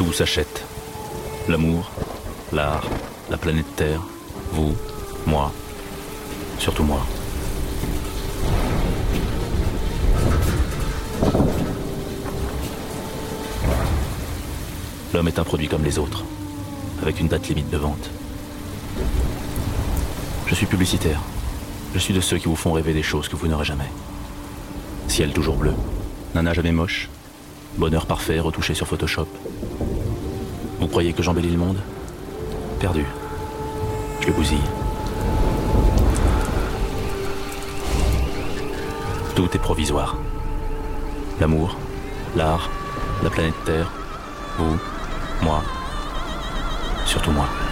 Tout s'achète. L'amour, l'art, la planète Terre, vous, moi, surtout moi. L'homme est un produit comme les autres, avec une date limite de vente. Je suis publicitaire. Je suis de ceux qui vous font rêver des choses que vous n'aurez jamais. Ciel toujours bleu, nana jamais moche, bonheur parfait retouché sur Photoshop. Vous croyez que j'embellis le monde? Perdu. Je le bousille. Tout est provisoire. L'amour, l'art, la planète Terre, vous, moi, surtout moi.